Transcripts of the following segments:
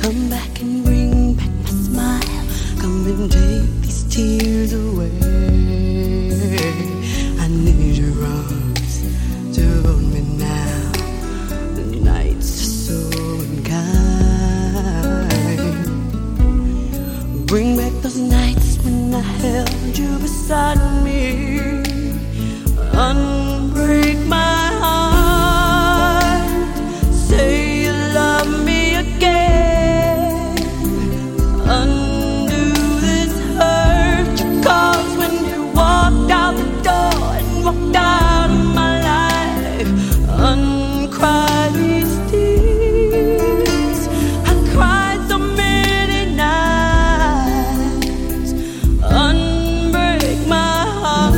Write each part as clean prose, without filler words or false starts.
Come back and bring back my smile. Come and take these tears away. I need your arms to hold me now. The nights are so unkind. Bring back those nights when I held you beside me. Unbreak my heart. Say you love me again. Undo this hurt you caused when you walked out the door and walked out of my life. Uncry these tears. I cried so many nights. Unbreak my heart.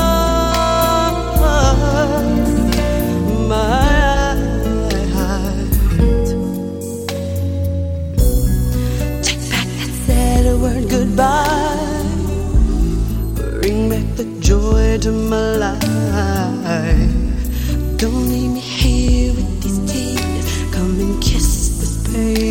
Word goodbye. Bring back the joy to my life. Don't leave me here with these tears. Come and kiss this pain